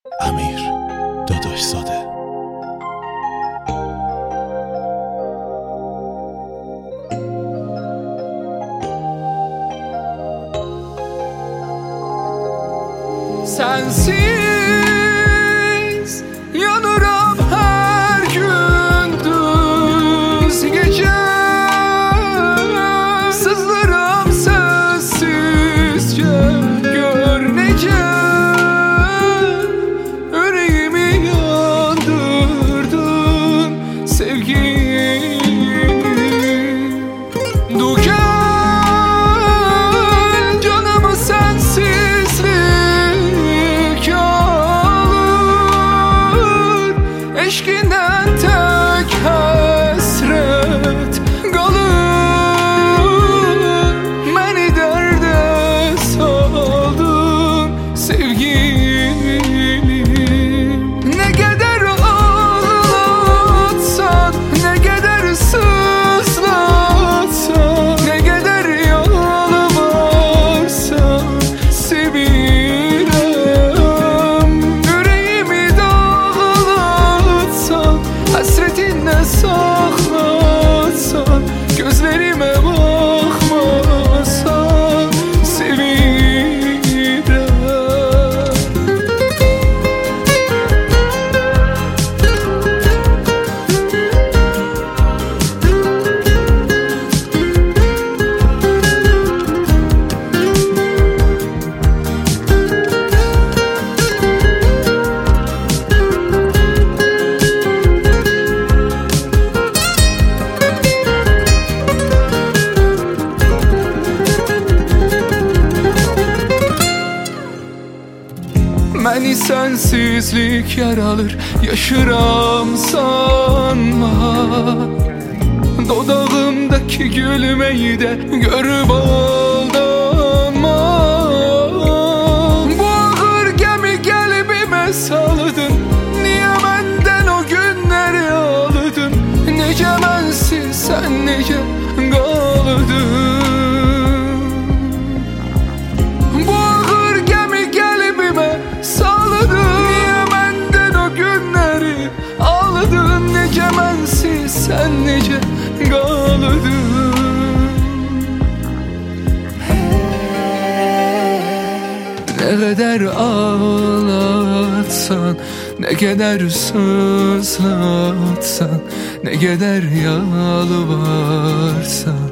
Amir Dadaşzade. Sensiz yanırım her gündüz gece, sızlarım sessizce gör nece, yüreğimi yandırdın sevgilim. Du gel canımı sensizlik alır, eşkinden tek hasret kalır. Beni derde saldın sevgilim. Ne kadar ağlatsan, ne kadar sızlatsan, ne kadar yalvarsan seviyorum. Yüreğimi dağlatsan, hasretinle saklatsan, gözlerime bakmasan seviyorum. Beni sensizlik yaralır, yaşıram sanma. Dodağımdaki gülmeyi de görüp aldanma. Bu ağır gemi kalbime saldın, niye benden o günleri aldın? Nece bensiz sen nece kaldın? Bu ağır gemi kalbime saldın, niye benden o günleri aldın? Nece bensiz sen nece kaldın? Ne kadar ağlatsan, ne kadar sızlatsan, ne kadar yalvarsan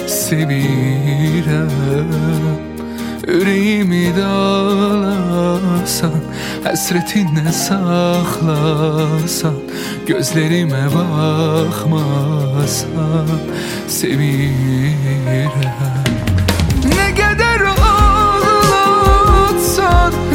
seviyorum. Yüreğimi dağlasan, hasretinle saklasan, gözlerime bakmasan seviyorum. Ne kadar ağlatsan,